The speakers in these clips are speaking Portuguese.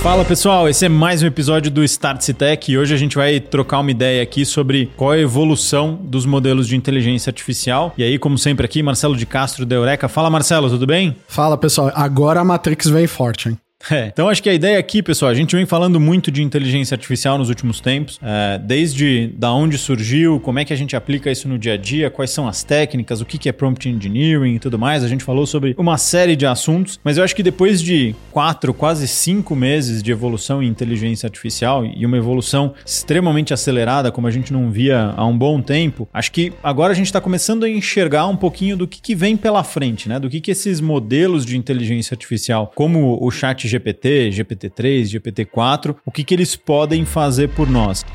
Fala pessoal, esse é mais um episódio do Startse Tech e hoje a gente vai trocar uma ideia aqui sobre qual é a evolução dos modelos de inteligência artificial. E aí, como sempre aqui, Marcelo de Castro da Eureka. Fala Marcelo, tudo bem? Fala pessoal, agora a Matrix vem forte, hein? Então acho que a ideia aqui, pessoal, a gente vem falando muito de inteligência artificial nos últimos tempos, desde da onde surgiu, como é que a gente aplica isso no dia a dia, quais são as técnicas, o que é prompt engineering e tudo mais. A gente falou sobre uma série de assuntos, mas eu acho que depois de 4, quase 5 meses de evolução em inteligência artificial e uma evolução extremamente acelerada, como a gente não via há um bom tempo, acho que agora a gente está começando a enxergar um pouquinho do que vem pela frente, né? Do que esses modelos de inteligência artificial, como o chat GPT, GPT-3, GPT-4, o que eles podem fazer por nós.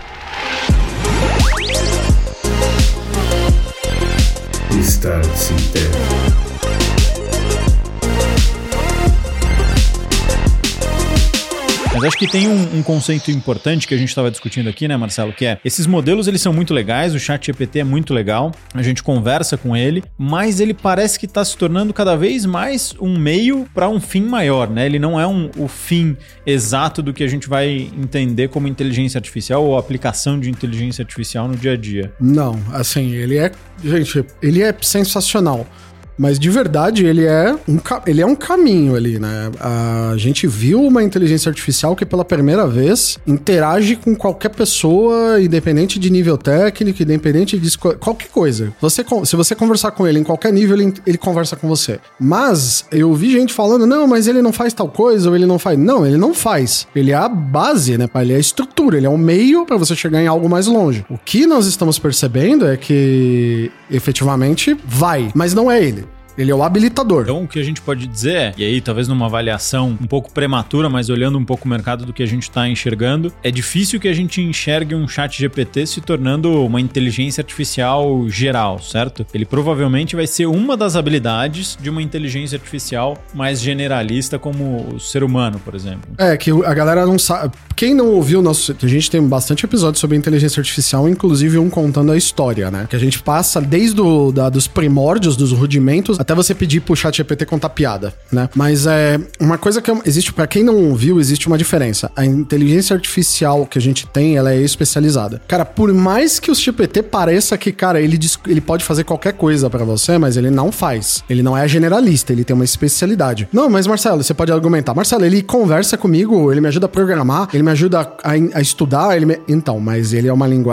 Startse Tech. Mas acho que tem um conceito importante que a gente estava discutindo aqui, né, Marcelo? Que é, esses modelos, eles são muito legais, o ChatGPT é muito legal, a gente conversa com ele, mas ele parece que está se tornando cada vez mais um meio para um fim maior, né? Ele não é o fim exato do que a gente vai entender como inteligência artificial ou aplicação de inteligência artificial no dia a dia. Não, assim, ele é sensacional. Mas de verdade, ele é um caminho ali, né? A gente viu uma inteligência artificial que pela primeira vez interage com qualquer pessoa, independente de nível técnico, independente de qualquer coisa. Se você conversar com ele em qualquer nível, ele conversa com você. Mas eu vi gente falando, não, mas ele não faz tal coisa, ou ele não faz... Não, ele não faz. Ele é a base, né? Ele é a estrutura, ele é um meio para você chegar em algo mais longe. O que nós estamos percebendo é que efetivamente vai, mas não é ele. Ele é o habilitador. Então, o que a gente pode dizer é, e aí talvez numa avaliação um pouco prematura, mas olhando um pouco o mercado do que a gente está enxergando, é difícil que a gente enxergue um chat GPT se tornando uma inteligência artificial geral, certo? Ele provavelmente vai ser uma das habilidades de uma inteligência artificial mais generalista como o ser humano, por exemplo. É, que a galera não sabe... Quem não ouviu a gente tem bastante episódios sobre inteligência artificial, inclusive um contando a história, né? Que a gente passa desde dos primórdios, dos rudimentos, até você pedir pro ChatGPT contar piada, né? Mas uma coisa que existe, pra quem não ouviu, existe uma diferença. A inteligência artificial que a gente tem, ela é especializada. Cara, por mais que o GPT pareça que, cara, ele pode fazer qualquer coisa pra você, mas ele não faz. Ele não é generalista, ele tem uma especialidade. Não, mas Marcelo, você pode argumentar. Marcelo, ele conversa comigo, ele me ajuda a programar, ele me ajuda a estudar, Então, mas ele é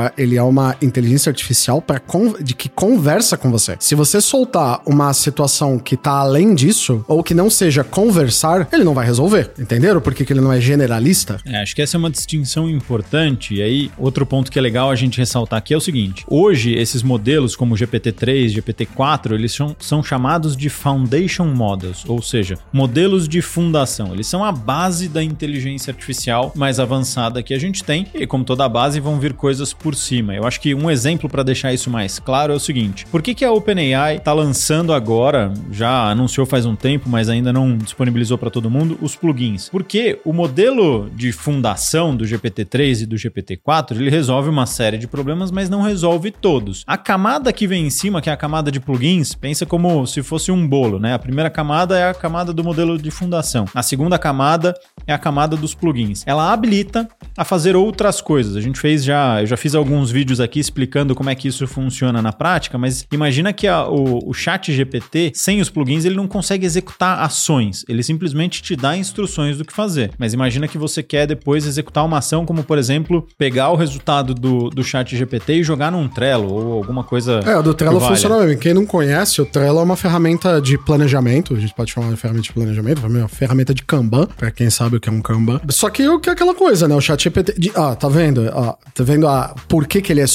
uma inteligência artificial que conversa com você. Se você soltar uma situação que tá além disso, ou que não seja conversar, ele não vai resolver. Entenderam? Por que ele não é generalista? Acho que essa é uma distinção importante. E aí, outro ponto que é legal a gente ressaltar aqui é o seguinte. Hoje, esses modelos como o GPT-3, GPT-4, eles são chamados de Foundation Models, ou seja, modelos de fundação. Eles são a base da inteligência artificial mais avançada que a gente tem, e como toda base, vão vir coisas por cima. Eu acho que um exemplo para deixar isso mais claro é o seguinte. Por que a OpenAI tá lançando agora, já anunciou faz um tempo, mas ainda não disponibilizou para todo mundo, os plugins? Porque o modelo de fundação do GPT-3 e do GPT-4, ele resolve uma série de problemas, mas não resolve todos. A camada que vem em cima, que é a camada de plugins, pensa como se fosse um bolo, né? A primeira camada é a camada do modelo de fundação. A segunda camada é a camada dos plugins. Ela habilita a fazer outras coisas. Eu já fiz alguns vídeos aqui explicando como é que isso funciona na prática, mas imagina que o ChatGPT, sem os plugins, ele não consegue executar ações. Ele simplesmente te dá instruções do que fazer. Mas imagina que você quer depois executar uma ação como, por exemplo, pegar o resultado do ChatGPT e jogar num Trello ou alguma coisa. O do Trello funciona bem. Quem não conhece, o Trello é uma ferramenta de planejamento. A gente pode chamar de ferramenta de planejamento, uma ferramenta de Kanban, pra quem sabe o que é um Kanban. Só que é aquela coisa, né? O ChatGPT... tá vendo? Tá vendo por que ele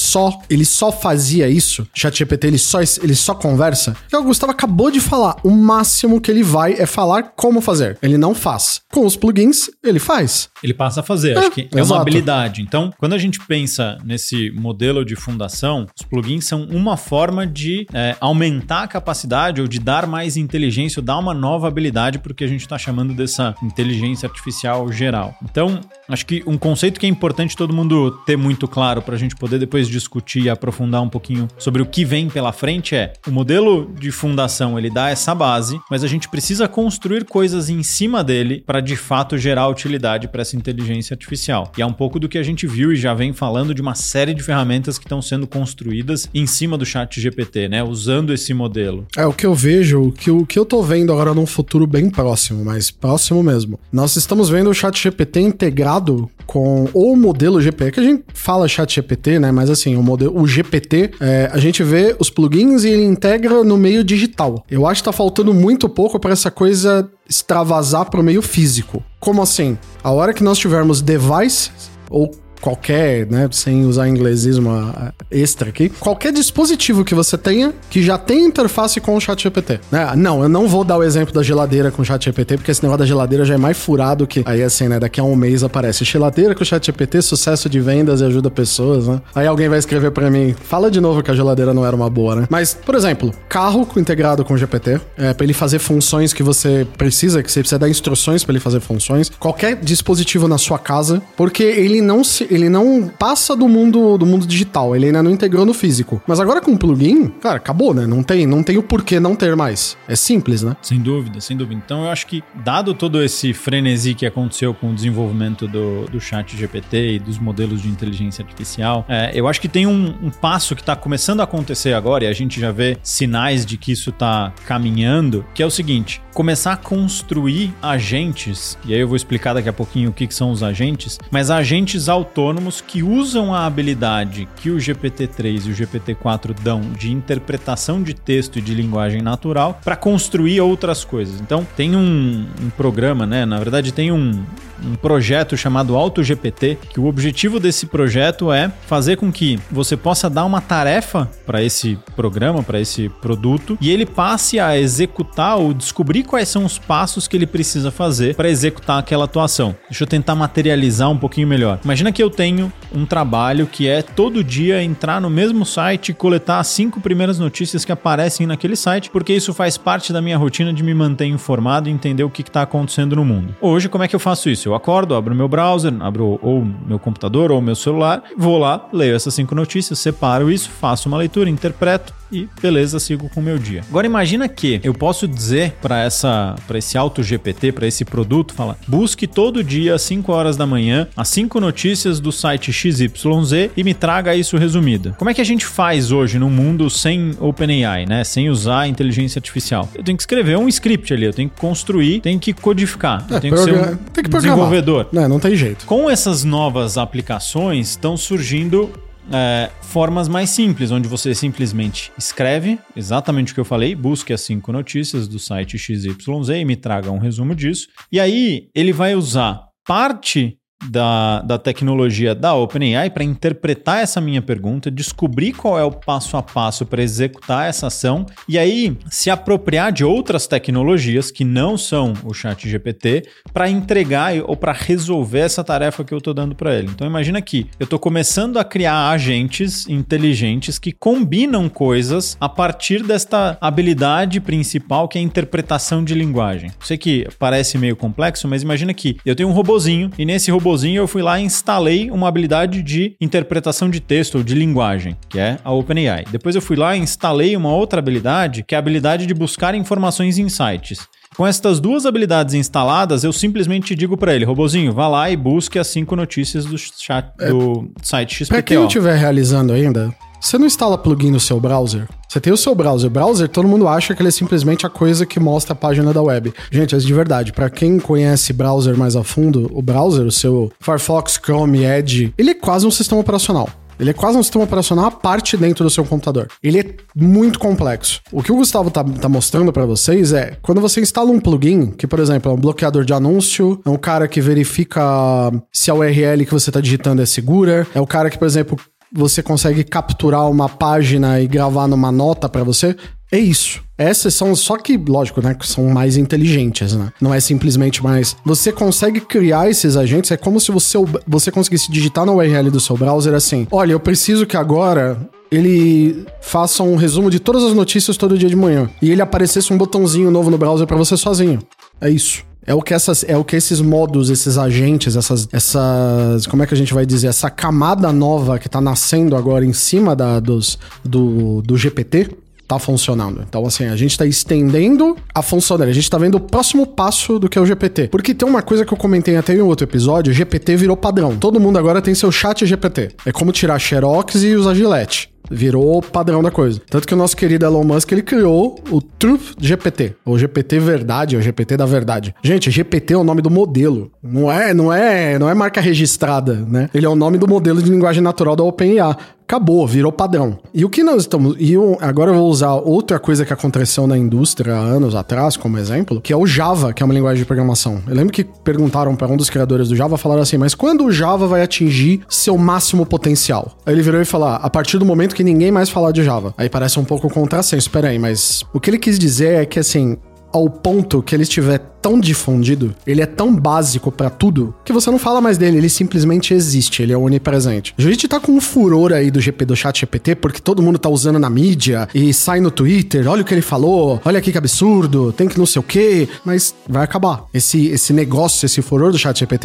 só fazia isso? O ChatGPT, ele só conversa? Que o Gustavo acabou de falar. O máximo que ele vai é falar como fazer. Ele não faz. Com os plugins, ele faz. ele passa a fazer. Acho que é exato. uma habilidade. Então, quando a gente pensa nesse modelo de fundação, os plugins são uma forma de aumentar a capacidade ou de dar mais inteligência ou dar uma nova habilidade porque a gente está chamando dessa inteligência artificial geral. Então, acho que um conceito que é importante todo mundo ter muito claro para a gente poder depois discutir e aprofundar um pouquinho sobre o que vem pela frente é o modelo de fundação, ele dá essa base, mas a gente precisa construir coisas em cima dele para de fato gerar utilidade para essa inteligência artificial. E é um pouco do que a gente viu e já vem falando de uma série de ferramentas que estão sendo construídas em cima do ChatGPT, né? Usando esse modelo. O que eu vejo, o que eu tô vendo agora num futuro bem próximo, mas próximo mesmo. Nós estamos vendo o ChatGPT integrado com o modelo GPT, que a gente fala ChatGPT, né? Mas assim, o GPT, a gente vê os plugins e ele integra no meio digital. Eu acho que tá faltando muito pouco para essa coisa extravasar pro meio físico. Como assim? A hora que nós tivermos devices ou qualquer, né, sem usar inglesismo extra aqui, qualquer dispositivo que você tenha que já tem interface com o ChatGPT, né? Não, eu não vou dar o exemplo da geladeira com o ChatGPT, porque esse negócio da geladeira já é mais furado que... Aí assim, né, daqui a um mês aparece geladeira com o ChatGPT, sucesso de vendas e ajuda pessoas, né? Aí alguém vai escrever pra mim, fala de novo que a geladeira não era uma boa, né? Mas, por exemplo, carro integrado com o GPT, pra ele fazer funções que você precisa dar instruções pra ele fazer funções, qualquer dispositivo na sua casa, porque ele não passa do mundo digital, ele ainda não integrou no físico. Mas agora com o plugin, cara, acabou, né? Não tem o porquê não ter mais. É simples, né? Sem dúvida, sem dúvida. Então eu acho que, dado todo esse frenesi que aconteceu com o desenvolvimento do ChatGPT e dos modelos de inteligência artificial, eu acho que tem um passo que está começando a acontecer agora, e a gente já vê sinais de que isso está caminhando, que é o seguinte: começar a construir agentes, e aí eu vou explicar daqui a pouquinho o que são os agentes, mas agentes autônomos que usam a habilidade que o GPT-3 e o GPT-4 dão de interpretação de texto e de linguagem natural para construir outras coisas. Então, tem um programa, né? Na verdade, tem um projeto chamado AutoGPT, que o objetivo desse projeto é fazer com que você possa dar uma tarefa para esse programa, para esse produto, e ele passe a executar ou descobrir quais são os passos que ele precisa fazer para executar aquela atuação. Deixa eu tentar materializar um pouquinho melhor. Imagina que eu tenho um trabalho que é todo dia entrar no mesmo site e coletar as 5 primeiras notícias que aparecem naquele site, porque isso faz parte da minha rotina de me manter informado e entender o que está acontecendo no mundo. Hoje, como é que eu faço isso? Eu acordo, abro meu browser, abro ou meu computador ou meu celular, vou lá, leio essas 5 notícias, separo isso, faço uma leitura, interpreto e beleza, sigo com o meu dia. Agora imagina que eu posso dizer para esse AutoGPT, para esse produto, falar: busque todo dia às 5 horas da manhã as 5 notícias do site XYZ e me traga isso resumido. Como é que a gente faz hoje no mundo sem OpenAI, né? Sem usar inteligência artificial? Eu tenho que escrever um script ali, eu tenho que construir, tenho que codificar, eu tenho que ser um desenvolvedor. Não tem jeito. Com essas novas aplicações estão surgindo formas mais simples, onde você simplesmente escreve exatamente o que eu falei, busque as 5 notícias do site XYZ e me traga um resumo disso. E aí ele vai usar parte da tecnologia da OpenAI para interpretar essa minha pergunta, descobrir qual é o passo a passo para executar essa ação e aí se apropriar de outras tecnologias que não são o ChatGPT para entregar ou para resolver essa tarefa que eu estou dando para ele. Então imagina que eu estou começando a criar agentes inteligentes que combinam coisas a partir desta habilidade principal que é a interpretação de linguagem. Sei que parece meio complexo, mas imagina que eu tenho um robozinho e nesse robozinho eu fui lá e instalei uma habilidade de interpretação de texto ou de linguagem, que é a OpenAI. Depois eu fui lá e instalei uma outra habilidade, que é a habilidade de buscar informações em sites. Com estas 2 habilidades instaladas, eu simplesmente digo para ele: robozinho, vá lá e busque as 5 notícias do site XPTO. Para quem não estiver realizando ainda, você não instala plugin no seu browser? Você tem o seu browser. Browser, todo mundo acha que ele é simplesmente a coisa que mostra a página da web. Gente, é de verdade. Pra quem conhece browser mais a fundo, o browser, o seu Firefox, Chrome, Edge, ele é quase um sistema operacional. Ele é quase um sistema operacional à parte dentro do seu computador. Ele é muito complexo. O que o Gustavo tá mostrando pra vocês é, quando você instala um plugin, que por exemplo é um bloqueador de anúncio, é um cara que verifica se a URL que você tá digitando é segura, é o cara que, por exemplo, você consegue capturar uma página e gravar numa nota pra você. É isso. Essas são, só que, lógico, né, que são mais inteligentes, né? Não é simplesmente mais... Você consegue criar esses agentes, é como se você conseguisse digitar na URL do seu browser assim, olha, eu preciso que agora ele faça um resumo de todas as notícias todo dia de manhã. E ele aparecesse um botãozinho novo no browser pra você sozinho. É isso. É o que esses modos, esses agentes, essas como é que a gente vai dizer? Essa camada nova que tá nascendo agora em cima do GPT... tá funcionando. Então, assim, a gente tá estendendo a função dele. A gente tá vendo o próximo passo do que é o GPT. Porque tem uma coisa que eu comentei até em outro episódio, o GPT virou padrão. Todo mundo agora tem seu chat GPT. É como tirar Xerox e usar Gillette. Virou padrão da coisa. Tanto que o nosso querido Elon Musk, ele criou o Truth GPT. Ou GPT Verdade, ou GPT da Verdade. Gente, GPT é o nome do modelo. Não é marca registrada, né? Ele é o nome do modelo de linguagem natural da OpenAI. Acabou, virou padrão. E o que nós estamos... agora eu vou usar outra coisa que aconteceu na indústria há anos atrás, como exemplo, que é o Java, que é uma linguagem de programação. Eu lembro que perguntaram para um dos criadores do Java, falaram assim, mas quando o Java vai atingir seu máximo potencial? Aí ele virou e falou, a partir do momento que ninguém mais falar de Java. Aí parece um pouco contrassenso, peraí, mas o que ele quis dizer é que, assim, ao ponto que ele estiver tão difundido, ele é tão básico pra tudo, que você não fala mais dele, ele simplesmente existe, ele é onipresente. A gente tá com um furor aí do chat GPT, porque todo mundo tá usando na mídia, e sai no Twitter, olha o que ele falou, olha aqui que absurdo, tem que não sei o quê, mas vai acabar. Esse negócio, esse furor do chat GPT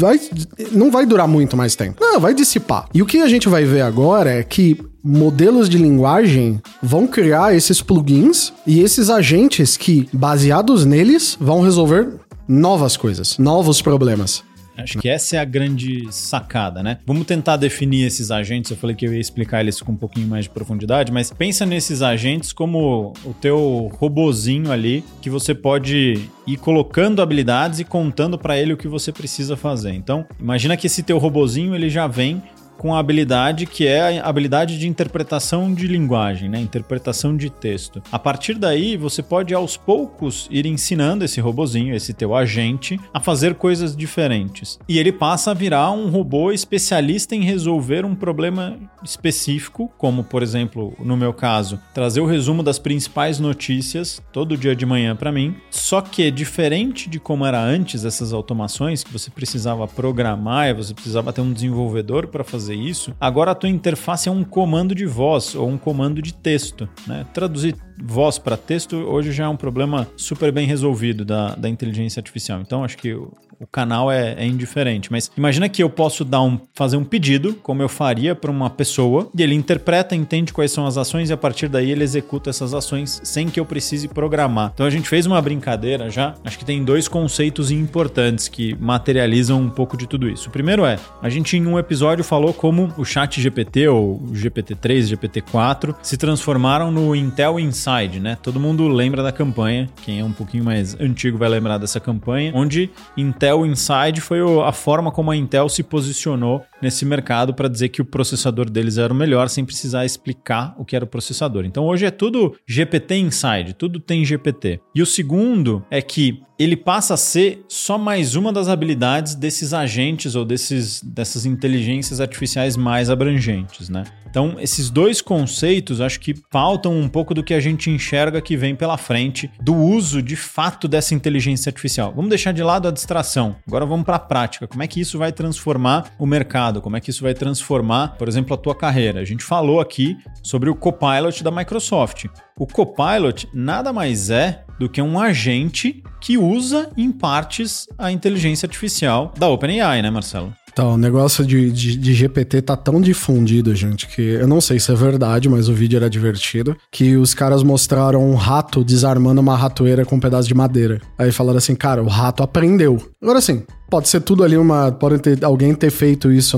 não vai durar muito mais tempo. Não, vai dissipar. E o que a gente vai ver agora é que modelos de linguagem vão criar esses plugins e esses agentes que, baseados neles, vão resolver novas coisas, novos problemas. Acho que essa é a grande sacada, né? Vamos tentar definir esses agentes. Eu falei que eu ia explicar eles com um pouquinho mais de profundidade, mas pensa nesses agentes como o teu robozinho ali, que você pode ir colocando habilidades e contando para ele o que você precisa fazer. Então, imagina que esse teu robozinho, ele já vem com a habilidade que é a habilidade de interpretação de linguagem, né? Interpretação de texto. A partir daí, você pode aos poucos ir ensinando esse robozinho, esse teu agente, a fazer coisas diferentes. E ele passa a virar um robô especialista em resolver um problema específico, como, por exemplo, no meu caso, trazer o resumo das principais notícias todo dia de manhã para mim. Só que, diferente de como era antes essas automações, que você precisava programar e você precisava ter um desenvolvedor para fazer isso, agora a tua interface é um comando de voz ou um comando de texto, né? Traduzir voz para texto hoje já é um problema super bem resolvido da inteligência artificial. Então, acho que o canal é indiferente. Mas imagina que eu posso fazer um pedido, como eu faria para uma pessoa, e ele interpreta, entende quais são as ações e a partir daí ele executa essas ações sem que eu precise programar. Então, a gente fez uma brincadeira já. Acho que tem dois conceitos importantes que materializam um pouco de tudo isso. O primeiro a gente em um episódio falou como o chat GPT ou o GPT-3, GPT-4 se transformaram no Intel Inside, né? Todo mundo lembra da campanha, quem é um pouquinho mais antigo vai lembrar dessa campanha, onde Intel Inside foi a forma como a Intel se posicionou nesse mercado para dizer que o processador deles era o melhor sem precisar explicar o que era o processador. Então hoje é tudo GPT Inside, tudo tem GPT. E o segundo é que ele passa a ser só mais uma das habilidades desses agentes ou dessas inteligências artificiais mais abrangentes, né? Então, esses dois conceitos acho que pautam um pouco do que a gente enxerga que vem pela frente do uso de fato dessa inteligência artificial. Vamos deixar de lado a distração. Agora vamos para a prática. Como é que isso vai transformar o mercado? Como é que isso vai transformar, por exemplo, a tua carreira? A gente falou aqui sobre o Copilot da Microsoft. O Copilot nada mais é do que um agente que usa, em partes, a inteligência artificial da OpenAI, né, Marcelo? Então, o negócio de GPT tá tão difundido, gente, que eu não sei se é verdade, mas o vídeo era divertido, que os caras mostraram um rato desarmando uma ratoeira com um pedaço de madeira. Aí falaram assim, cara, o rato aprendeu. Agora sim, pode ser tudo ali alguém ter feito isso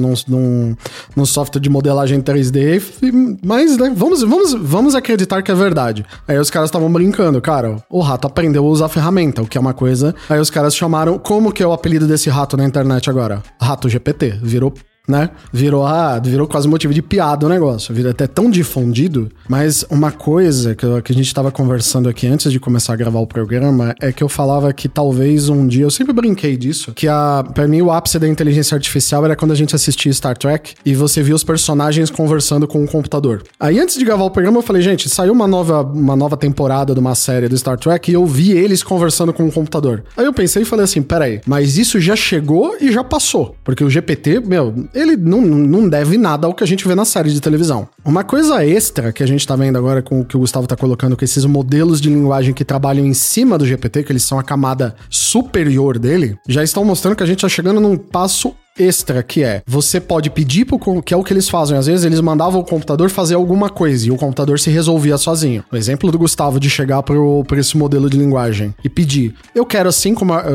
num software de modelagem 3D, mas, né, vamos acreditar que é verdade. Aí os caras estavam brincando, cara, o rato aprendeu a usar a ferramenta, o que é uma coisa. Aí os caras chamaram, como que é o apelido desse rato na internet agora? Rato GPT, virou né? Virou quase motivo de piada o negócio. Virou até tão difundido. Mas uma coisa que a gente tava conversando aqui antes de começar a gravar o programa é que eu falava que talvez um dia, eu sempre brinquei disso, que pra mim o ápice da inteligência artificial era quando a gente assistia Star Trek e você via os personagens conversando com o computador. Aí antes de gravar o programa eu falei, gente, saiu uma nova temporada de uma série do Star Trek e eu vi eles conversando com o computador. Aí eu pensei e falei assim, peraí, mas isso já chegou e já passou. Porque o GPT, ele não deve nada ao que a gente vê na série de televisão. Uma coisa extra que a gente tá vendo agora com o que o Gustavo tá colocando, com esses modelos de linguagem que trabalham em cima do GPT, que eles são a camada superior dele, já estão mostrando que a gente tá chegando num passo extra, que é, você pode pedir que é o que eles fazem, às vezes eles mandavam o computador fazer alguma coisa e o computador se resolvia sozinho. O exemplo do Gustavo de chegar pra esse modelo de linguagem e pedir, eu quero as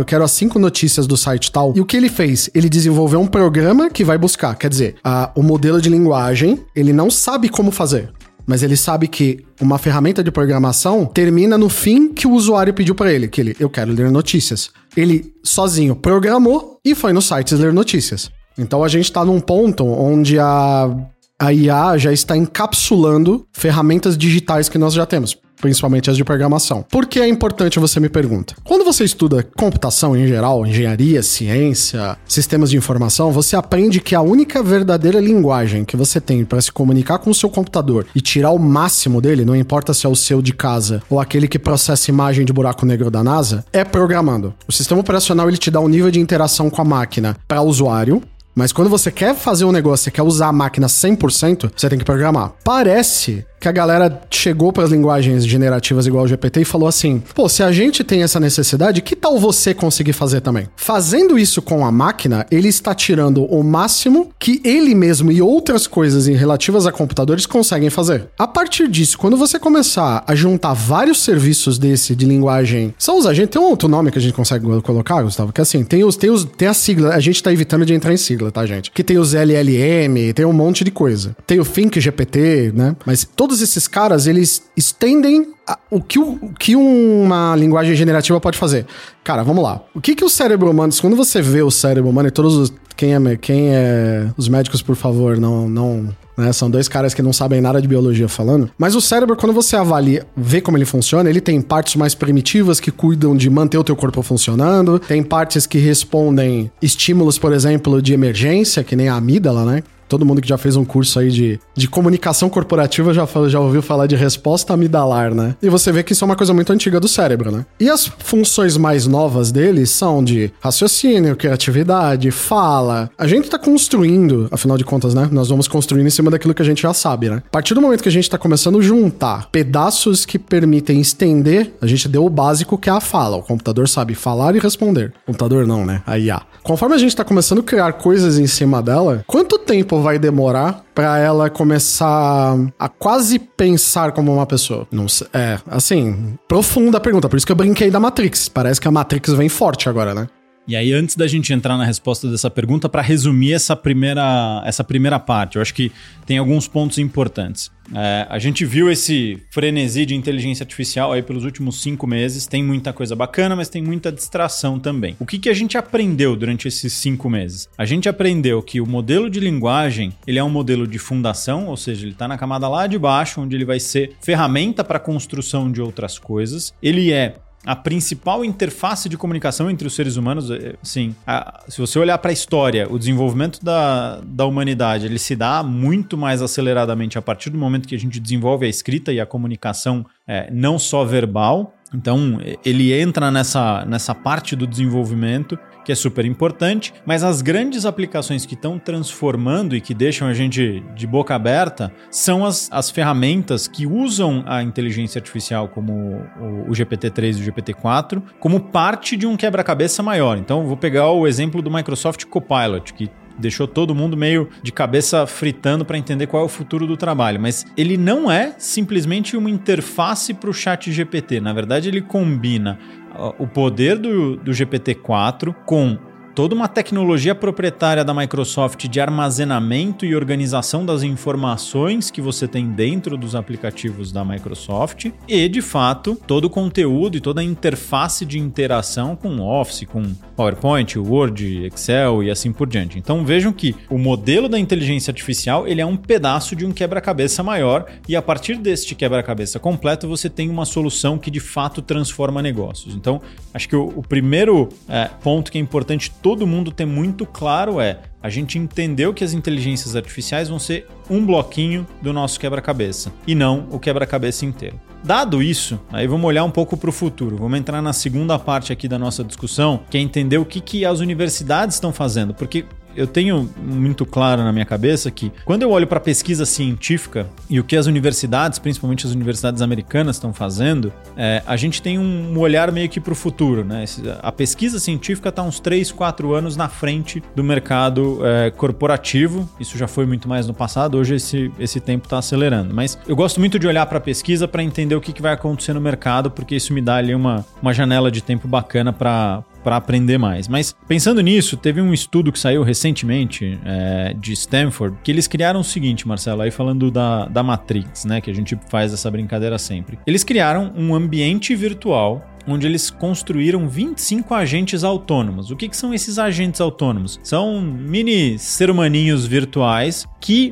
5 notícias do site tal, e o que ele fez? Ele desenvolveu um programa que vai buscar, quer dizer, o modelo de linguagem, ele não sabe como fazer, mas ele sabe que uma ferramenta de programação termina no fim que o usuário pediu pra ele, que eu quero ler notícias. Ele sozinho programou e foi no site ler notícias. Então a gente tá num ponto onde a IA já está encapsulando ferramentas digitais que nós já temos, principalmente as de programação. Por que é importante, você me pergunta? Quando você estuda computação em geral, engenharia, ciência, sistemas de informação, você aprende que a única verdadeira linguagem que você tem para se comunicar com o seu computador e tirar o máximo dele, não importa se é o seu de casa ou aquele que processa imagem de buraco negro da NASA, é programando. O sistema operacional ele te dá um nível de interação com a máquina para o usuário, mas quando você quer fazer um negócio, você quer usar a máquina 100%, você tem que programar. Parece que a galera chegou para as linguagens generativas igual o GPT e falou assim, pô, se a gente tem essa necessidade, que tal você conseguir fazer também? Fazendo isso com a máquina, ele está tirando o máximo que ele mesmo e outras coisas relativas a computadores conseguem fazer. A partir disso, quando você começar a juntar vários serviços desse de linguagem, a gente tem um outro nome que a gente consegue colocar, Gustavo, que assim, tem a sigla, a gente tá evitando de entrar em sigla, tá, gente? Que tem os LLM, tem um monte de coisa. Tem o Think GPT, né? Mas todos esses caras, eles estendem o que uma linguagem generativa pode fazer. Cara, vamos lá. O que o cérebro humano, quando você vê o cérebro humano e todos os... os médicos, por favor, não né? São dois caras que não sabem nada de biologia falando. Mas o cérebro, quando você avalia, vê como ele funciona, ele tem partes mais primitivas que cuidam de manter o teu corpo funcionando, tem partes que respondem estímulos, por exemplo, de emergência, que nem a amígdala, né? Todo mundo que já fez um curso aí de comunicação corporativa já ouviu falar de resposta amidalar, né? E você vê que isso é uma coisa muito antiga do cérebro, né? E as funções mais novas dele são de raciocínio, criatividade, fala. A gente tá construindo, afinal de contas, né? Nós vamos construindo em cima daquilo que a gente já sabe, né? A partir do momento que a gente tá começando a juntar pedaços que permitem estender, a gente deu o básico que é a fala. O computador sabe falar e responder. O computador não, né? A IA. Conforme a gente tá começando a criar coisas em cima dela, quanto tempo vai demorar pra ela começar a quase pensar como uma pessoa? Não sei. Assim, profunda a pergunta. Por isso que eu brinquei da Matrix. Parece que a Matrix vem forte agora, né? E aí, antes da gente entrar na resposta dessa pergunta, para resumir essa primeira parte, eu acho que tem alguns pontos importantes. A gente viu esse frenesi de inteligência artificial aí pelos últimos 5 meses, tem muita coisa bacana, mas tem muita distração também. O que a gente aprendeu durante esses 5 meses? A gente aprendeu que o modelo de linguagem, ele é um modelo de fundação, ou seja, ele está na camada lá de baixo, onde ele vai ser ferramenta para a construção de outras coisas. Ele é a principal interface de comunicação entre os seres humanos. Sim, se você olhar para a história, o desenvolvimento da humanidade, ele se dá muito mais aceleradamente a partir do momento que a gente desenvolve a escrita e a comunicação não só verbal. Então, ele entra nessa parte do desenvolvimento que é super importante, mas as grandes aplicações que estão transformando e que deixam a gente de boca aberta são as ferramentas que usam a inteligência artificial, como o GPT-3 e o GPT-4, como parte de um quebra-cabeça maior. Então, vou pegar o exemplo do Microsoft Copilot, que deixou todo mundo meio de cabeça fritando para entender qual é o futuro do trabalho. Mas ele não é simplesmente uma interface para o ChatGPT. Na verdade, ele combina o poder do GPT-4 com toda uma tecnologia proprietária da Microsoft de armazenamento e organização das informações que você tem dentro dos aplicativos da Microsoft e, de fato, todo o conteúdo e toda a interface de interação com Office, com PowerPoint, Word, Excel e assim por diante. Então vejam que o modelo da inteligência artificial ele é um pedaço de um quebra-cabeça maior e a partir deste quebra-cabeça completo você tem uma solução que de fato transforma negócios. Então acho que o primeiro ponto que é importante todo mundo ter muito claro é a gente entendeu que as inteligências artificiais vão ser um bloquinho do nosso quebra-cabeça e não o quebra-cabeça inteiro. Dado isso, aí vamos olhar um pouco para o futuro. Vamos entrar na segunda parte aqui da nossa discussão, que é entender o que as universidades estão fazendo, porque eu tenho muito claro na minha cabeça que quando eu olho para a pesquisa científica e o que as universidades, principalmente as universidades americanas, estão fazendo, a gente tem um olhar meio que para o futuro, né? A pesquisa científica está uns 3, 4 anos na frente do mercado corporativo. Isso já foi muito mais no passado, hoje esse tempo está acelerando. Mas eu gosto muito de olhar para a pesquisa para entender o que vai acontecer no mercado, porque isso me dá ali uma janela de tempo bacana para aprender mais. Mas pensando nisso, teve um estudo que saiu recentemente de Stanford, que eles criaram o seguinte, Marcelo, aí falando da Matrix, né, que a gente faz essa brincadeira sempre. Eles criaram um ambiente virtual onde eles construíram 25 agentes autônomos. O que são esses agentes autônomos? São mini ser-humaninhos virtuais que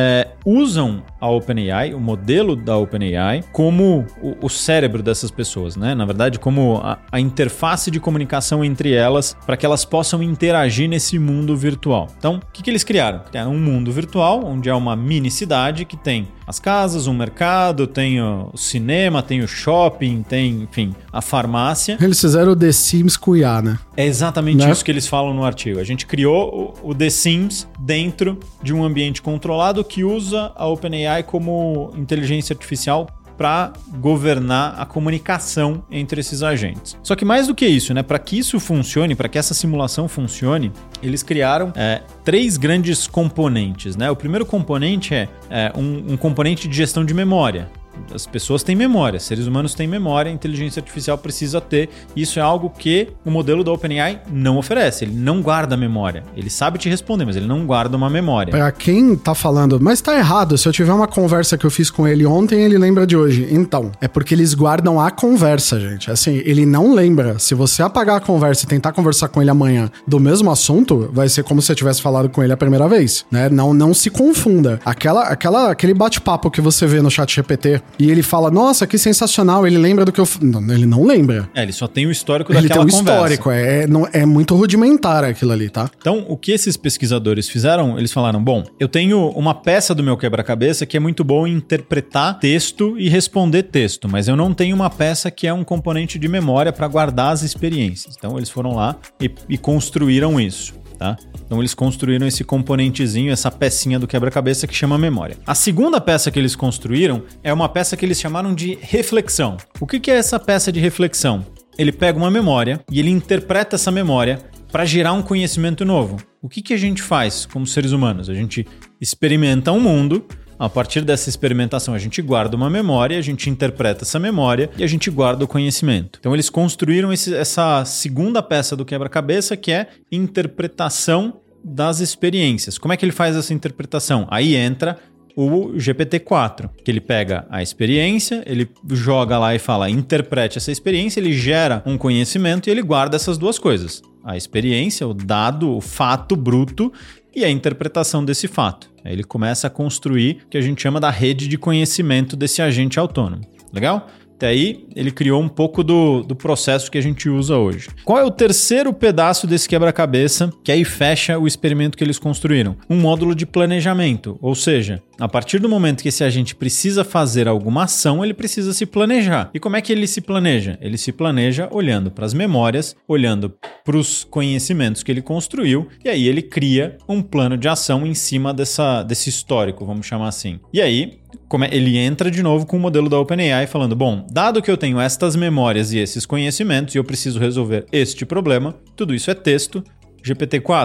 usam a OpenAI, o modelo da OpenAI, como o cérebro dessas pessoas, né? Na verdade, como a interface de comunicação entre elas para que elas possam interagir nesse mundo virtual. Então, o que eles criaram? Criaram um mundo virtual, onde é uma mini cidade que tem as casas, um mercado, tem o cinema, tem o shopping, tem, enfim, a farmácia. Eles fizeram o The Sims com IA, né? É exatamente isso que eles falam no artigo. A gente criou o The Sims dentro de um ambiente controlado que usa a OpenAI como inteligência artificial para governar a comunicação entre esses agentes. Só que mais do que isso, né? Para que isso funcione, para que essa simulação funcione, eles criaram 3 grandes componentes, né? O primeiro componente é um componente de gestão de memória. As pessoas têm memória, seres humanos têm memória, a inteligência artificial precisa ter. Isso é algo que o modelo da OpenAI não oferece. Ele não guarda memória. Ele sabe te responder, mas ele não guarda uma memória. Pra quem tá falando, mas tá errado, se eu tiver uma conversa que eu fiz com ele ontem, ele lembra de hoje. Então, é porque eles guardam a conversa, gente. Assim, ele não lembra. Se você apagar a conversa e tentar conversar com ele amanhã do mesmo assunto, vai ser como se você tivesse falado com ele a primeira vez, né? Não se confunda. Aquele bate-papo que você vê no ChatGPT e ele fala, nossa, que sensacional, ele lembra do que eu... Não, ele não lembra. Ele só tem o histórico daquela conversa. Ele tem o histórico, é muito rudimentar aquilo ali, tá? Então, o que esses pesquisadores fizeram, eles falaram, bom, eu tenho uma peça do meu quebra-cabeça que é muito boa em interpretar texto e responder texto, mas eu não tenho uma peça que é um componente de memória para guardar as experiências. Então, eles foram lá e construíram isso. Tá? Então eles construíram esse componentezinho, essa pecinha do quebra-cabeça que chama memória. A segunda peça que eles construíram é uma peça que eles chamaram de reflexão. O que é essa peça de reflexão? Ele pega uma memória e ele interpreta essa memória para gerar um conhecimento novo. O que a gente faz como seres humanos? A gente experimenta um mundo. A partir dessa experimentação, a gente guarda uma memória, a gente interpreta essa memória e a gente guarda o conhecimento. Então, eles construíram essa segunda peça do quebra-cabeça, que é interpretação das experiências. Como é que ele faz essa interpretação? Aí entra o GPT-4, que ele pega a experiência, ele joga lá e fala, interprete essa experiência, ele gera um conhecimento e ele guarda essas duas coisas. A experiência, o dado, o fato bruto e a interpretação desse fato. Aí ele começa a construir o que a gente chama da rede de conhecimento desse agente autônomo. Legal? Até aí, ele criou um pouco do processo que a gente usa hoje. Qual é o terceiro pedaço desse quebra-cabeça que aí fecha o experimento que eles construíram? Um módulo de planejamento. Ou seja, a partir do momento que esse agente precisa fazer alguma ação, ele precisa se planejar. E como é que ele se planeja? Ele se planeja olhando para as memórias, olhando para os conhecimentos que ele construiu, e aí ele cria um plano de ação em cima desse histórico, vamos chamar assim. E aí, ele entra de novo com o modelo da OpenAI falando, bom, dado que eu tenho estas memórias e esses conhecimentos e eu preciso resolver este problema, tudo isso é texto, GPT-4,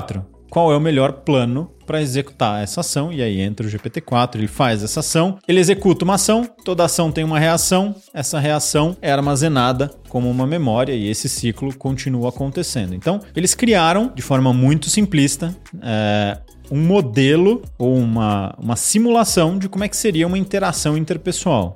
qual é o melhor plano para executar essa ação, e aí entra o GPT-4, ele faz essa ação, ele executa uma ação, toda ação tem uma reação, essa reação é armazenada como uma memória e esse ciclo continua acontecendo. Então, eles criaram, de forma muito simplista, um modelo ou uma simulação de como é que seria uma interação interpessoal.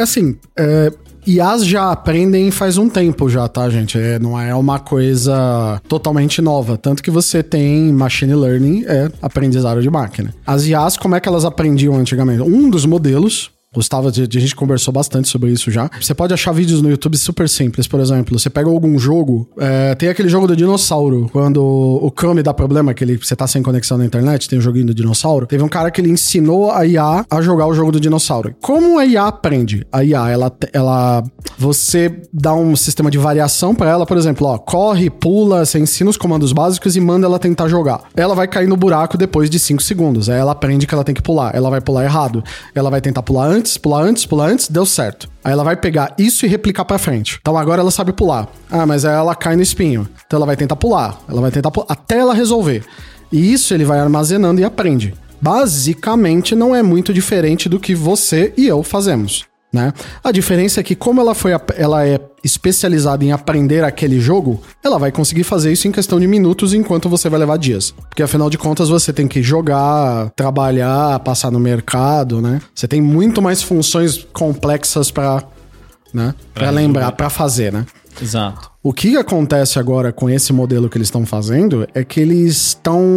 IAs já aprendem faz um tempo já, tá, gente? Não é uma coisa totalmente nova. Tanto que você tem machine learning, aprendizado de máquina. As IAs, como é que elas aprendiam antigamente? Um dos modelos... Gustavo, a gente conversou bastante sobre isso já. Você pode achar vídeos no YouTube super simples, por exemplo. Você pega algum jogo, tem aquele jogo do dinossauro, quando o Chrome dá problema, você tá sem conexão na internet, tem um joguinho do dinossauro. Teve um cara que ele ensinou a IA a jogar o jogo do dinossauro. Como a IA aprende? A IA, você dá um sistema de variação pra ela, por exemplo, corre, pula, você ensina os comandos básicos e manda ela tentar jogar. Ela vai cair no buraco depois de 5 segundos. Aí ela aprende que ela tem que pular. Ela vai pular errado. Ela vai tentar pular antes, deu certo. Aí ela vai pegar isso e replicar pra frente. Então agora ela sabe pular. Mas aí ela cai no espinho. Então ela vai tentar pular, até ela resolver. E isso ele vai armazenando e aprende. Basicamente não é muito diferente do que você e eu fazemos, né? A diferença é que como ela é especializada em aprender aquele jogo, ela vai conseguir fazer isso em questão de minutos, enquanto você vai levar dias. Porque afinal de contas você tem que jogar, trabalhar, passar no mercado, né? Você tem muito mais funções complexas pra lembrar, pra fazer, né? Exato. O que acontece agora com esse modelo que eles estão fazendo é que eles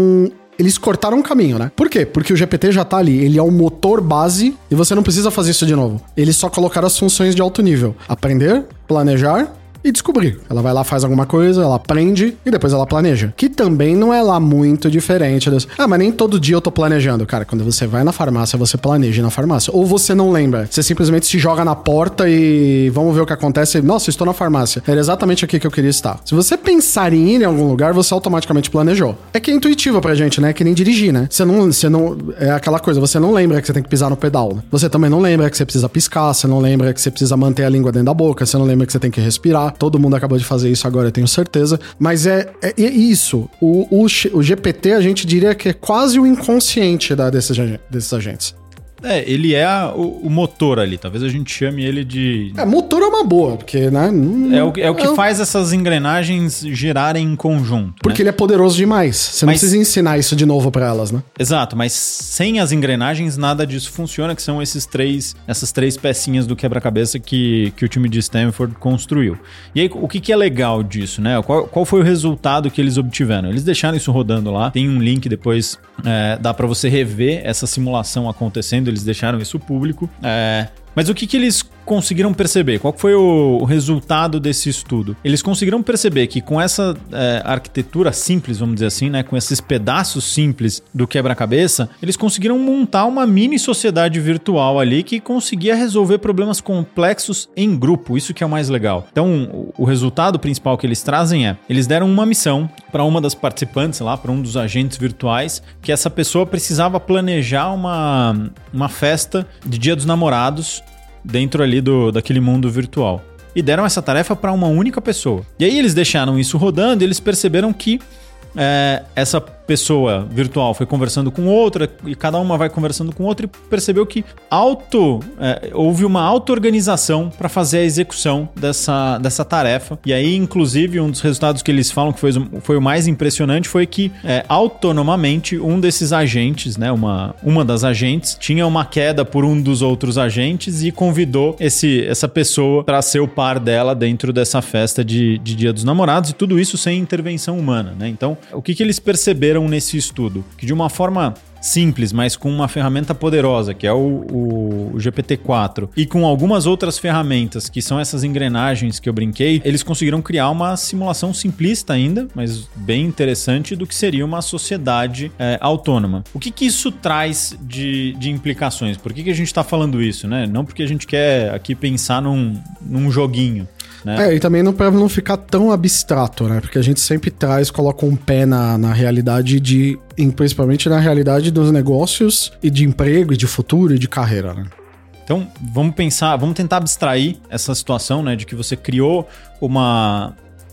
cortaram um caminho, né? Por quê? Porque o GPT já tá ali, ele é o motor base e você não precisa fazer isso de novo. Eles só colocaram as funções de alto nível. Aprender, planejar e descobrir. Ela vai lá, faz alguma coisa, ela aprende e depois ela planeja. Que também não é lá muito diferente das... mas nem todo dia eu tô planejando. Cara, quando você vai na farmácia, você planeja na farmácia. Ou você não lembra. Você simplesmente se joga na porta e vamos ver o que acontece. Nossa, estou na farmácia. Era exatamente aqui que eu queria estar. Se você pensar em ir em algum lugar, você automaticamente planejou. É que é intuitivo pra gente, né? É que nem dirigir, né? Você não... É aquela coisa, você não lembra que você tem que pisar no pedal, né? Você também não lembra que você precisa piscar, você não lembra que você precisa manter a língua dentro da boca, você não lembra que você tem que respirar. Todo mundo acabou de fazer isso agora, eu tenho certeza. Mas é isso. O GPT, a gente diria que é quase o inconsciente desses agentes. Ele é o motor ali. Talvez a gente chame ele de... motor é uma boa, porque, né? É o que faz essas engrenagens girarem em conjunto. Porque ele é poderoso demais. Você não precisa ensinar isso de novo pra elas, né? Exato, mas sem as engrenagens nada disso funciona, que são essas três pecinhas do quebra-cabeça que o time de Stanford construiu. E aí, o que é legal disso, né? Qual foi o resultado que eles obtiveram? Eles deixaram isso rodando lá. Tem um link depois, dá pra você rever essa simulação acontecendo. Eles deixaram isso público. Mas o que eles conseguiram perceber? Qual foi o resultado desse estudo? Eles conseguiram perceber que com essa arquitetura simples, vamos dizer assim, né, com esses pedaços simples do quebra-cabeça, eles conseguiram montar uma mini sociedade virtual ali que conseguia resolver problemas complexos em grupo. Isso que é o mais legal. Então, o resultado principal que eles trazem eles deram uma missão para uma das participantes lá, para um dos agentes virtuais, que essa pessoa precisava planejar uma festa de Dia dos Namorados dentro ali daquele mundo virtual. E deram essa tarefa para uma única pessoa. E aí eles deixaram isso rodando e eles perceberam que essa pessoa virtual foi conversando com outra e cada uma vai conversando com outra e percebeu que houve uma auto-organização para fazer a execução dessa tarefa. E aí, inclusive, um dos resultados que eles falam que foi o mais impressionante foi que autonomamente um desses agentes, né, uma das agentes, tinha uma queda por um dos outros agentes e convidou essa pessoa para ser o par dela dentro dessa festa de Dia dos Namorados, e tudo isso sem intervenção humana, né? Então, o que eles perceberam nesse estudo? Que de uma forma simples, mas com uma ferramenta poderosa, que é o GPT-4, e com algumas outras ferramentas, que são essas engrenagens que eu brinquei, eles conseguiram criar uma simulação simplista ainda, mas bem interessante, do que seria uma sociedade autônoma. O que isso traz de implicações? Por que a gente está falando isso, né? Não porque a gente quer aqui pensar num joguinho, né? E também para não ficar tão abstrato, né? Porque a gente sempre coloca um pé na realidade principalmente na realidade dos negócios e de emprego e de futuro e de carreira, né? Então, vamos tentar abstrair essa situação, né? De que você criou uma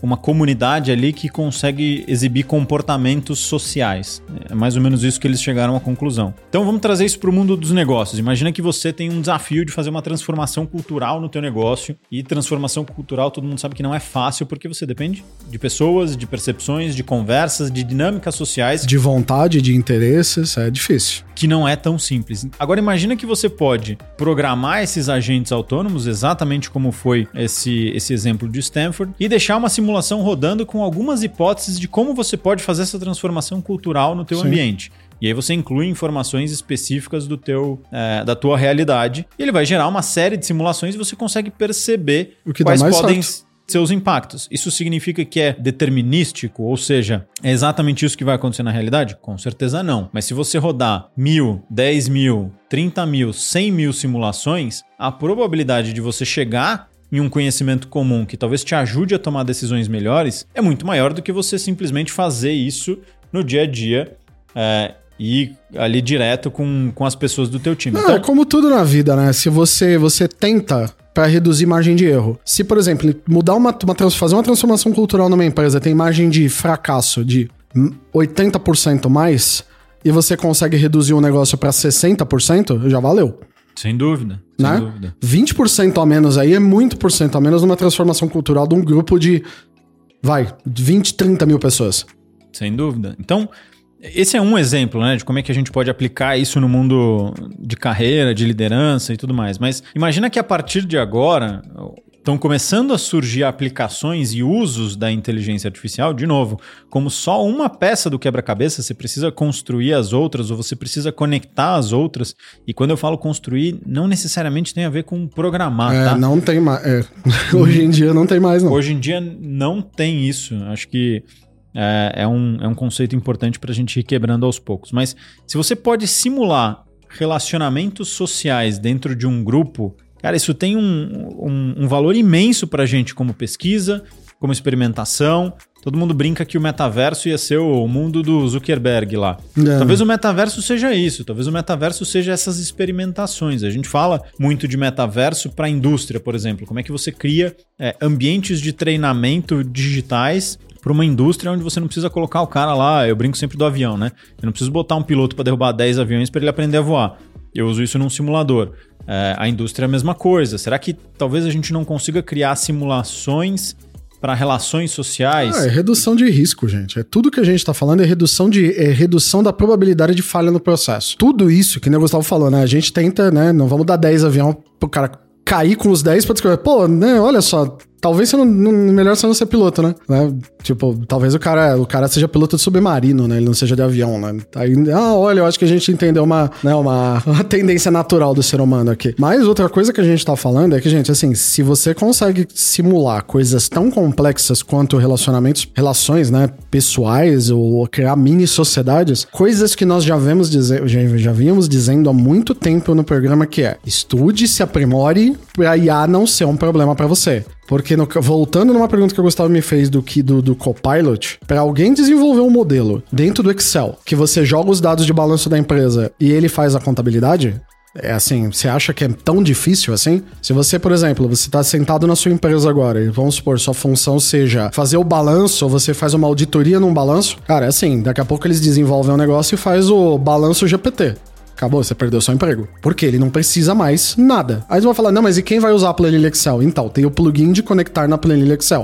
uma comunidade ali que consegue exibir comportamentos sociais. É mais ou menos isso que eles chegaram à conclusão. Então vamos trazer isso para o mundo dos negócios. Imagina que você tem um desafio de fazer uma transformação cultural no teu negócio, e transformação cultural todo mundo sabe que não é fácil, porque você depende de pessoas, de percepções, de conversas, de dinâmicas sociais. De vontade, de interesses, é difícil. Que não é tão simples. Agora imagina que você pode programar esses agentes autônomos, exatamente como foi esse exemplo de Stanford, e deixar uma simulação rodando com algumas hipóteses de como você pode fazer essa transformação cultural no teu ambiente. E aí você inclui informações específicas da tua realidade, e ele vai gerar uma série de simulações e você consegue perceber quais podem ser os impactos. Isso significa que é determinístico? Ou seja, é exatamente isso que vai acontecer na realidade? Com certeza não. Mas se você rodar 1.000, 10.000, 30.000, 100.000 simulações, a probabilidade de você chegar em um conhecimento comum que talvez te ajude a tomar decisões melhores é muito maior do que você simplesmente fazer isso no dia a dia e ali direto com as pessoas do teu time. Então, é como tudo na vida, né? Se você tenta para reduzir margem de erro. Se, por exemplo, fazer uma transformação cultural numa empresa tem margem de fracasso de 80% mais, e você consegue reduzir um negócio para 60%, já valeu. Sem dúvida, né? Sem dúvida. 20% a menos aí é muito por cento a menos numa transformação cultural de um grupo de 20, 30 mil pessoas. Sem dúvida. Então, esse é um exemplo, né, de como é que a gente pode aplicar isso no mundo de carreira, de liderança e tudo mais. Mas imagina que a partir de agora estão começando a surgir aplicações e usos da inteligência artificial, de novo, como só uma peça do quebra-cabeça. Você precisa construir as outras, ou você precisa conectar as outras. E quando eu falo construir, não necessariamente tem a ver com programar, tá? Não tem mais. Hoje em dia não tem mais, não. Hoje em dia não tem isso. Acho que é um conceito importante para a gente ir quebrando aos poucos. Mas se você pode simular relacionamentos sociais dentro de um grupo, cara, isso tem um valor imenso para a gente como pesquisa, como experimentação. Todo mundo brinca que o metaverso ia ser o mundo do Zuckerberg lá. Talvez o metaverso seja isso, talvez o metaverso seja essas experimentações. A gente fala muito de metaverso para a indústria, por exemplo. Como é que você cria ambientes de treinamento digitais para uma indústria onde você não precisa colocar o cara lá, eu brinco sempre do avião, né? Eu não preciso botar um piloto para derrubar 10 aviões para ele aprender a voar. Eu uso isso num simulador. A indústria é a mesma coisa. Será que talvez a gente não consiga criar simulações para relações sociais? É redução de risco, gente. Tudo que a gente está falando é redução da probabilidade de falha no processo. Tudo isso que o Gustavo falou, né? A gente tenta, né? Não vamos dar 10 aviões pro cara cair com os 10 para descobrir. Pô, né? Olha só. Talvez você melhor você não ser piloto, né? Tipo, talvez o cara seja piloto de submarino, né? Ele não seja de avião, né? Aí, olha, eu acho que a gente entendeu uma tendência natural do ser humano aqui. Mas outra coisa que a gente tá falando é que, gente, assim, se você consegue simular coisas tão complexas quanto relações, né, pessoais, ou criar mini sociedades, coisas que nós já vínhamos dizendo há muito tempo no programa, que é: estude, se aprimore pra IA não ser um problema pra você. Porque, voltando numa pergunta que o Gustavo me fez do Copilot, para alguém desenvolver um modelo dentro do Excel, que você joga os dados de balanço da empresa e ele faz a contabilidade, é assim, você acha que é tão difícil assim? Se você, por exemplo, você está sentado na sua empresa agora e vamos supor, sua função seja fazer o balanço, ou você faz uma auditoria num balanço, cara, é assim, daqui a pouco eles desenvolvem um negócio e faz o balanço GPT. Acabou, você perdeu seu emprego. Porque ele não precisa mais nada. Aí você vai falar, não, mas e quem vai usar a planilha Excel? Então, tem o plugin de conectar na planilha Excel.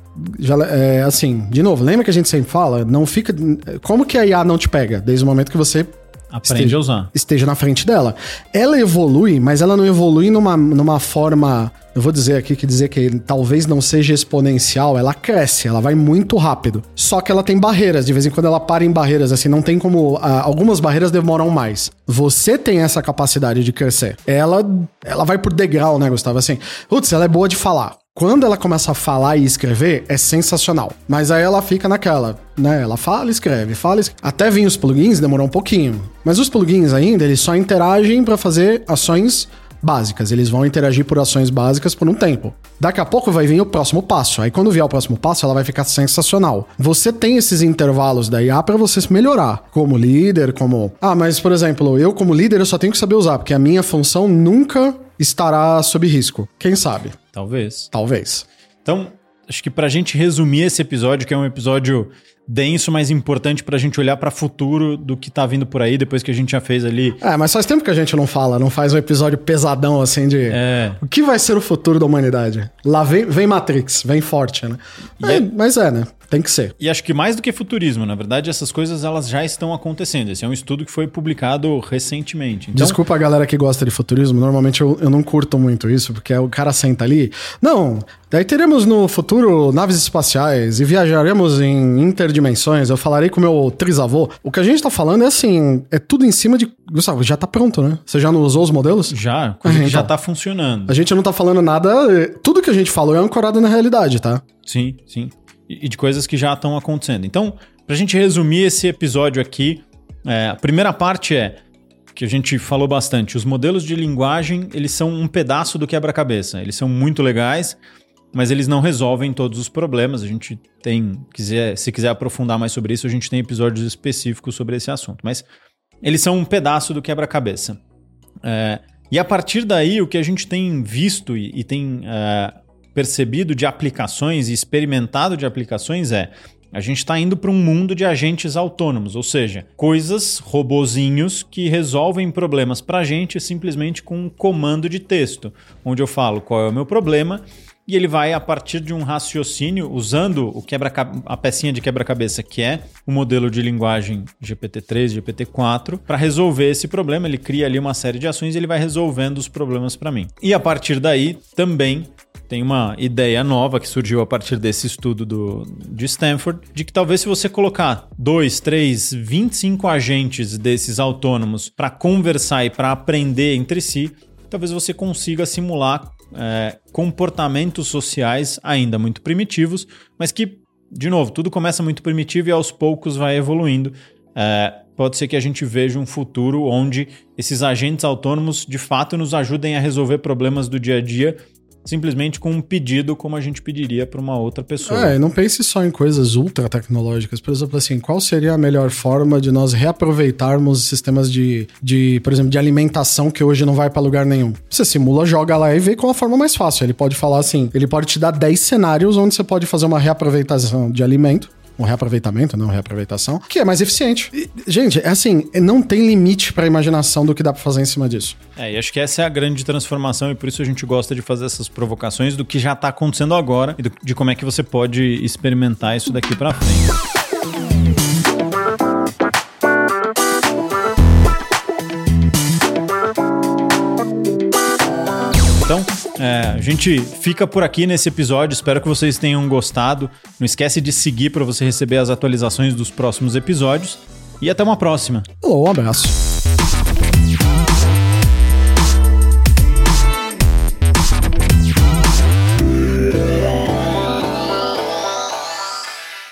Assim, de novo, lembra que a gente sempre fala? Não fica... Como que a IA não te pega? Desde o momento que você aprende a usar. Esteja na frente dela. Ela evolui, mas ela não evolui numa forma... Eu vou dizer aqui que talvez não seja exponencial, ela cresce, ela vai muito rápido. Só que ela tem barreiras, de vez em quando ela para em barreiras, assim, não tem como... algumas barreiras demoram mais. Você tem essa capacidade de crescer. Ela vai por degrau, né, Gustavo? Assim, ela é boa de falar. Quando ela começa a falar e escrever, é sensacional. Mas aí ela fica naquela, né? Ela fala, escreve. Até vir os plugins, demorou um pouquinho. Mas os plugins ainda, eles só interagem para fazer ações básicas. Eles vão interagir por ações básicas por um tempo. Daqui a pouco vai vir o próximo passo. Aí quando vier o próximo passo, ela vai ficar sensacional. Você tem esses intervalos da IA para você se melhorar. Como líder, mas, por exemplo, eu como líder, eu só tenho que saber usar, porque a minha função nunca estará sob risco. Quem sabe? Talvez. Talvez. Então, acho que pra gente resumir esse episódio, que é um episódio denso, mas importante pra gente olhar pra futuro do que tá vindo por aí, depois que a gente já fez ali. Mas faz tempo que a gente não faz um episódio pesadão assim de o que vai ser o futuro da humanidade. Lá vem Matrix, vem forte, né? Mas né? Tem que ser. E acho que mais do que futurismo, na verdade, essas coisas elas já estão acontecendo. Esse é um estudo que foi publicado recentemente. Então... Desculpa a galera que gosta de futurismo, normalmente eu não curto muito isso, porque o cara senta ali. Não, daí teremos no futuro naves espaciais e viajaremos em interdimensões. Eu falarei com o meu trisavô. O que a gente tá falando é assim, é tudo em cima de... Gustavo, já tá pronto, né? Você já não usou os modelos? Já, coisa que já tá funcionando. A gente não tá falando nada... Tudo que a gente falou é ancorado na realidade, tá? Sim, sim. E de coisas que já estão acontecendo. Então, pra gente resumir esse episódio aqui, a primeira parte que a gente falou bastante, os modelos de linguagem, eles são um pedaço do quebra-cabeça. Eles são muito legais, mas eles não resolvem todos os problemas. A gente se quiser aprofundar mais sobre isso, a gente tem episódios específicos sobre esse assunto. Mas eles são um pedaço do quebra-cabeça. E a partir daí, o que a gente tem visto e tem... percebido de aplicações e experimentado de aplicações a gente está indo para um mundo de agentes autônomos, ou seja, robozinhos que resolvem problemas para a gente simplesmente com um comando de texto, onde eu falo qual é o meu problema e ele vai, a partir de um raciocínio, usando a pecinha de quebra-cabeça que é o modelo de linguagem GPT-3, GPT-4, para resolver esse problema. Ele cria ali uma série de ações e ele vai resolvendo os problemas para mim. E a partir daí também tem uma ideia nova que surgiu a partir desse estudo de Stanford, de que talvez se você colocar 2, 3, 25 agentes desses autônomos para conversar e para aprender entre si, talvez você consiga simular comportamentos sociais ainda muito primitivos, mas que, de novo, tudo começa muito primitivo e aos poucos vai evoluindo. Pode ser que a gente veja um futuro onde esses agentes autônomos de fato nos ajudem a resolver problemas do dia a dia, simplesmente com um pedido como a gente pediria para uma outra pessoa. Não pense só em coisas ultra tecnológicas. Por exemplo, assim, qual seria a melhor forma de nós reaproveitarmos sistemas por exemplo, de alimentação que hoje não vai para lugar nenhum? Você simula, joga lá e vê qual a forma mais fácil. Ele pode falar assim, ele pode te dar 10 cenários onde você pode fazer uma reaproveitação de alimento. Um reaproveitamento, não reaproveitação, que é mais eficiente. E, gente, não tem limite para a imaginação do que dá para fazer em cima disso. E acho que essa é a grande transformação e por isso a gente gosta de fazer essas provocações do que já está acontecendo agora e de como é que você pode experimentar isso daqui para frente. Então, a gente fica por aqui nesse episódio. Espero que vocês tenham gostado. Não esquece de seguir para você receber as atualizações dos próximos episódios. E até uma próxima. Um abraço.